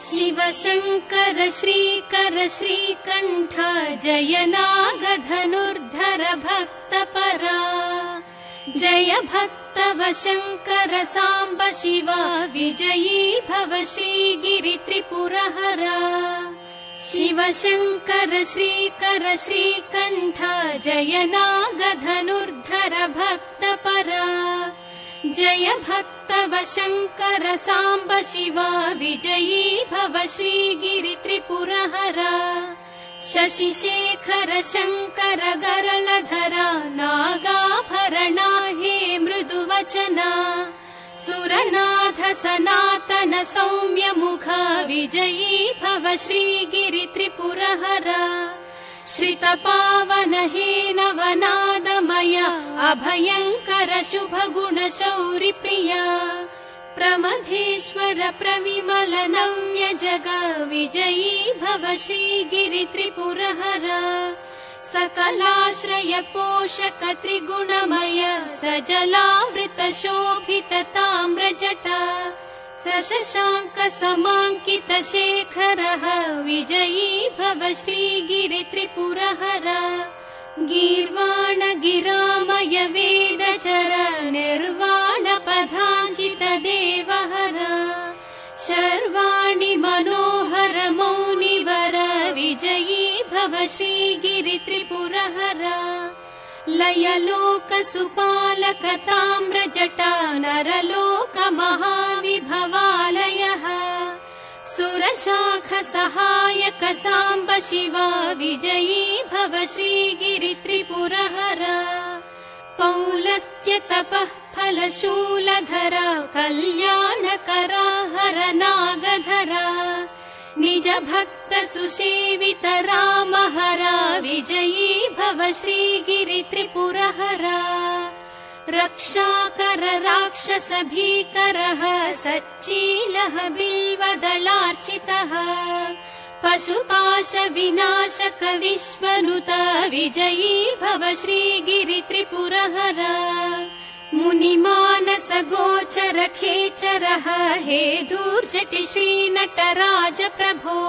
शिव शङ्कर श्रीकर श्रीकण्ठ जय नागधनुर्धर भक्तपरा जय भक्तव शङ्कर साम्ब शिव विजयी भव श्रीगिरित्रिपुरहरा शिव शङ्कर श्रीकर श्रीकण्ठ जय नागधनुर्धर भक्तपरा जय भक्तव शङ्कर साम्ब शिव विजयी भव श्रीगिरित्रिपुरहरा शशिशेखर शङ्कर गरलधरा नागाभरणा हे मृदुवचना सुरनाथ सनातन सौम्य मुख विजयी भव श्रीगिरित्रिपुरहरा श्रित पावन हे नवनादमय अभयङ्कर शुभ गुण शौरि प्रिया प्रमथेश्वर प्रविमल नव्य जग विजयी भव श्रीगिरित्रिपुरहरा सकलाश्रय पोषक त्रिगुणमय सजलावृत शोभित ताम्रजटा सशशाङ्क समाङ्कित शेखरः विजयी भव श्रीगिरित्रिपुरहरा गीर्वाण गिरामय वेदचर निर्वाण पदाञ्चित देवहरा शर्वाणि मनोहर मौनिवर विजयी भव श्रीगिरित्रिपुरहरा लयलोक सुपालक ताम्रजटा नरलोक महाविभवालयः सुरशाख सहायक साम्ब शिव विजयी भव श्रीगिरित्रिपुरहरा पौलस्त्य तपः फलशूलधरा कल्याणकरा हर नागधरा निज भक्त सुसेवित राम हरा विजयी भव श्रीगिरित्रिपुरहरा रक्षाकर राक्षस भीकरः सच्चीलः बिल्वदलार्चितः पशुपाश विनाशक विश्वनुत विजयी भव श्रीगिरित्रिपुरहरा मुनिमानस गोचर खेचरः हे दूर्जटि श्रीनटराज प्रभो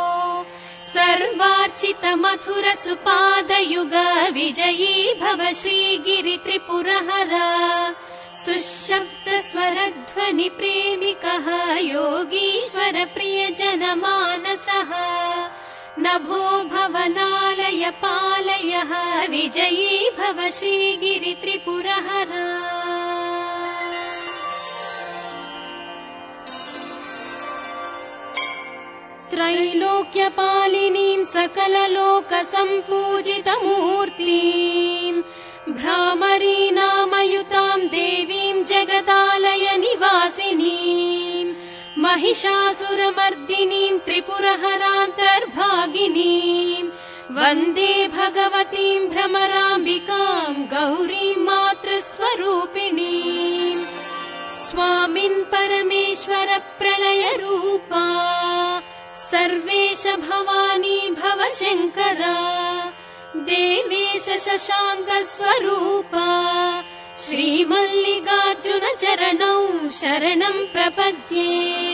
सर्वार्चित मधुर सुपादयुग विजयी भव श्रीगिरित्रिपुरहरा सुशब्द स्वरध्वनि प्रेमिकः योगीश्वर प्रिय जनमानसः नभो भवनालय पालयः विजयी भव श्रीगिरित्रिपुरहरा त्रैलोक्यपालिनीं सकललोक सम्पूजितमूर्तिम् भ्रामरीनामयुतां देवीं जगदालय निवासिनीं महिषासुरमर्दिनीं त्रिपुरहरान्तर्भागिनीं वन्दे भगवतीं भ्रमराम्बिकां गौरीं मातृस्वरूपिणीं स्वामिन् परमेश्वर प्रलय रूपा सर्वेश भवानी भव शङ्करा देवेश शशाङ्क स्वरूपा श्रीमल्लिकार्जुन चरणौ शरणं प्रपद्ये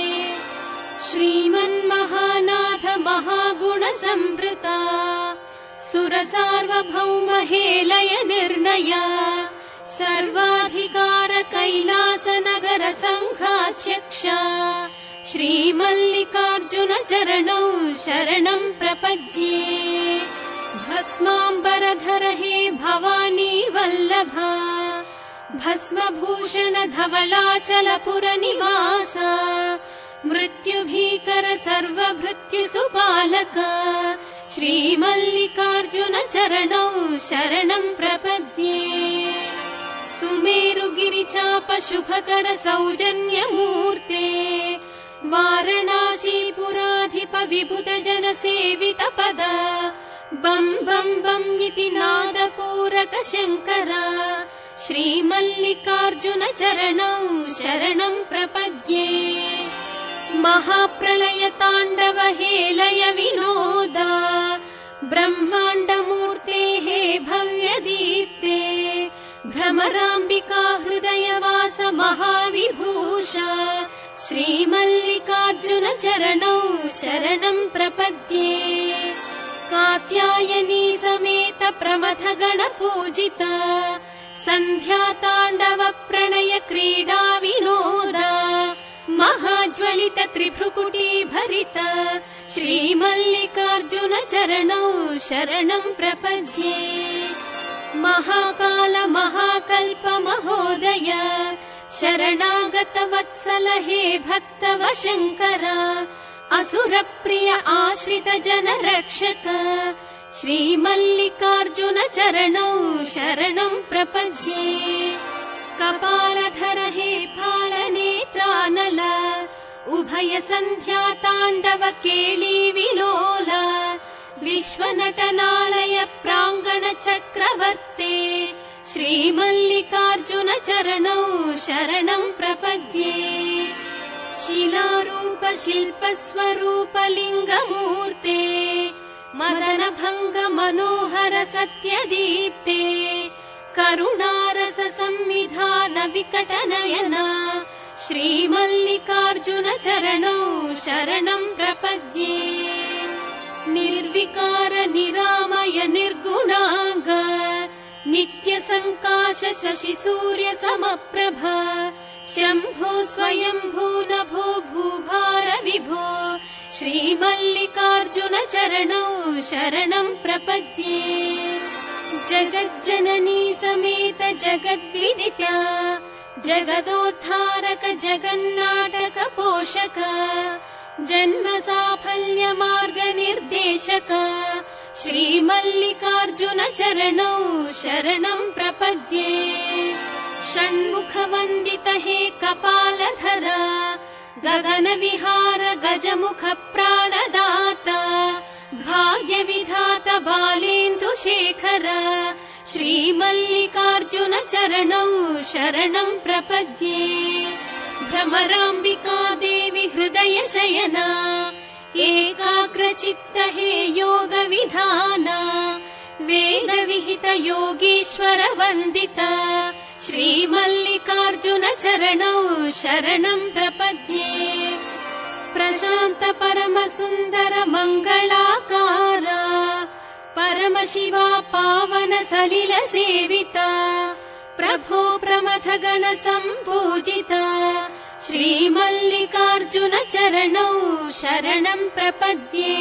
श्रीमन्महानाथ महागुण संवृता सुर सार्वभौम हेलय निर्णया सर्वाधिकार कैलास नगर संघाध्यक्षा श्रीमल्लिकार्जुन चरणौ शरणं प्रपद्ये भस्माम्बरधर हे भवानी वल्लभा भस्मभूषण धवलाचलपुर निवास मृत्युभीकर सर्वभृत्यु सुपालक श्रीमल्लिकार्जुन चरणौ शरणं प्रपद्ये सुमेरुगिरिचाप शुभकर सौजन्यमूर्ते वारणासीपुराधिप विभुत जन सेवित पद बं बं बं इति नादपूरक शङ्करा श्रीमल्लिकार्जुन चरणौ शरणं प्रपद्ये महाप्रलय ताण्डव हेलय विनोदा ब्रह्माण्डमूर्ते हे भव्यदीप्ते भ्रमराम्बिका हृदयवास महाविभूषा श्रीमल्लिकार्जुन चरणौ शरणं प्रपद्ये कात्यायनी समेत प्रमथगण पूजिता सन्ध्याताण्डव प्रणय क्रीडा विनोद महाज्वलित त्रिभ्रुकुटी भरित श्रीमल्लिकार्जुन चरणौ शरणं प्रपद्ये महाकाल महाकल्प महोदय शरणागत वत्सल हे भक्तव शङ्कर असुरप्रिय आश्रित जन रक्षक श्रीमल्लिकार्जुन चरणौ शरणं प्रपद्ये कपालधर हे फालनेत्रानल उभय सन्ध्या ताण्डव केळी विलोल विश्वनटनालय प्राङ्गण चक्रवर्ते श्रीमल्लिकार्जुन चरणौ शरणं प्रपद्ये शिलारूप शिल्पस्वरूप लिङ्गमूर्ते मदनभङ्ग मनोहर सत्यदीप्ते करुणारस संविधान विकटनयना श्रीमल्लिकार्जुन चरणौ शरणं प्रपद्ये निर्विकार निरामय निर्गुणांग नित्य संकाश शशि सूर्य समप्रभ शंभो स्वयंभू नभो भूभार विभो श्रीमल्लिकार्जुन चरणौ शरणं प्रपद्ये जगज्जननी समेत जगद्विदिता जगदोद्धारक जगन्नाटक पोषक जन्म साफल्य मार्ग निर्देशक श्रीमल्लिकार्जुन चरणौ शरणं प्रपद्ये षण्मुख वन्दित हे कपालधर गगन विहार गजमुख प्राणदाता भाग्य विधात बालेन्दु शेखर श्रीमल्लिकार्जुन चरणौ शरणं प्रपद्ये भ्रमराम्बिका देवी हृदय शयना एकाग्रचित्त हे योग विधान वेद विहित योगीश्वर वन्दित श्रीमल्लिकार्जुन चरणौ शरणं प्रपद्ये प्रशान्त परम सुन्दर मङ्गलाकार परम शिवा पावन सलिल सेविता प्रभो प्रमथ गण सम्पूजिता श्रीमल्लिकार्जुन चरणौ शरणं प्रपद्ये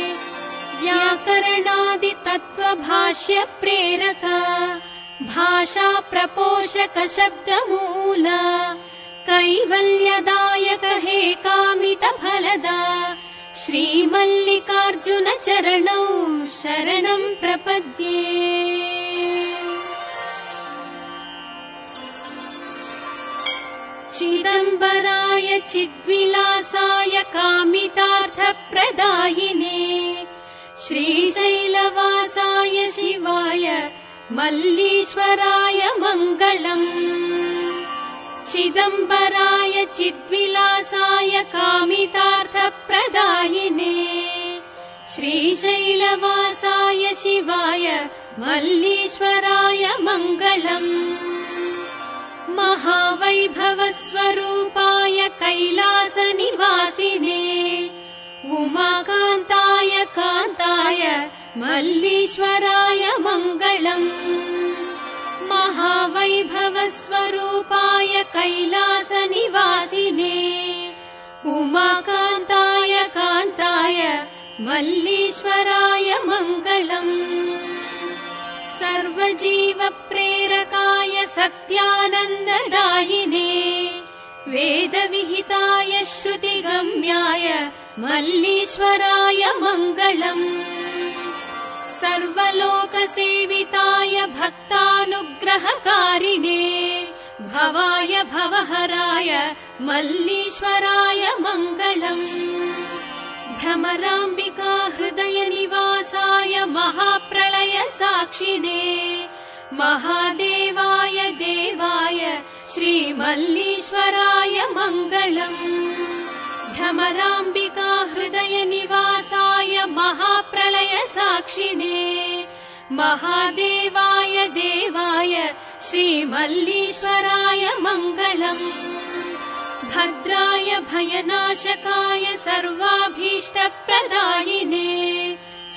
व्याकरणादि तत्त्व भाष्य प्रेरक भाषा प्रपोषक शब्द मूल कैवल्यदायक हे कामित फलदा श्रीमल्लिकार्जुन चरणौ शरणं प्रपद्ये चिदंबराय चिद्विलासाय कामितार्थप्रदायिने श्रीशैलवासाय शिवाय मल्लीश्वराय मङ्गलम् चिदंबराय चिद्विलासाय कामितार्थप्रदायिने श्रीशैलवासाय शिवाय मल्लीश्वराय मङ्गलम् महावैभवस्वरूपाय कैलासनिवासिने उमाकान्ताय कान्ताय मल्लीश्वराय मङ्गलम् महावैभवस्वरूपाय कैलासनिवासिने उमाकान्ताय कान्ताय मल्लीश्वराय मङ्गलम् सर्वजीव प्रेरकाय सत्यानन्ददायिने वेदविहिताय श्रुतिगम्याय मल्लीश्वराय मङ्गलम् सर्वलोकसेविताय भक्तानुग्रहकारिणे भवाय भवहराय मल्लीश्वराय मङ्गलम् भ्रमराम्बिका हृदय निवासाय महाप्रलय साक्षिणे महादेवाय देवाय श्रीमल्लीश्वराय मङ्गलम् भ्रमराम्बिका हृदय निवासाय महाप्रलय साक्षिणे महादेवाय देवाय श्रीमल्लीश्वराय मङ्गलम् भद्राय भयनाशकाय सर्वाभीष्ट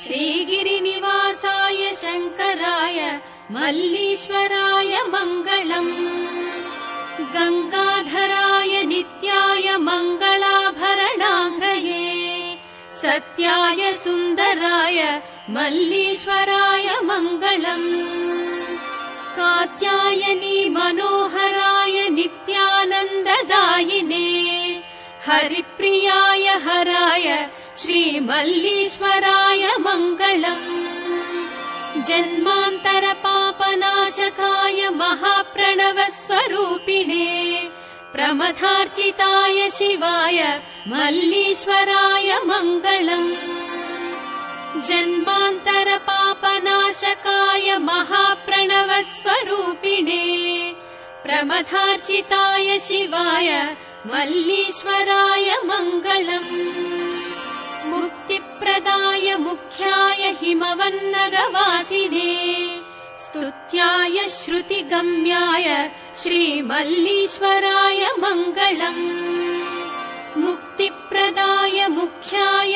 श्रीगिरिनिवासाय शङ्कराय मल्लीश्वराय मङ्गलम् गङ्गाधराय नित्याय मङ्गलाभरणाङ्गये सत्याय सुन्दराय मल्लीश्वराय मङ्गलम् कात्यायनी मनोहराय नित्यानन्ददायिने हरिप्रियाय हराय श्रीमल्लीश्वराय मङ्गलम् जन्मान्तरपापनाशकाय महाप्रणवस्वरूपिणे प्रमथार्चिताय शिवाय मल्लीश्वराय मङ्गलम् जन्मान्तरपापनाशकाय महाप्रणवस्वरूपिणे प्रमथार्चिताय शिवाय मल्लीश्वराय मङ्गलम् मुक्तिप्रदाय मुख्याय हिमवन्नगवासिने स्तुत्याय श्रुतिगम्याय श्रीमल्लीश्वराय मङ्गलम् मुक्तिप्रदाय मुख्याय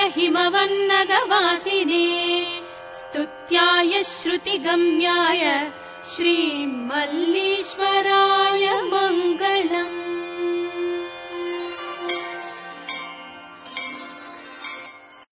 हिमवन्नगवासिने स्तुत्याय श्रुतिगम्याय श्रीमल्लीश्वराय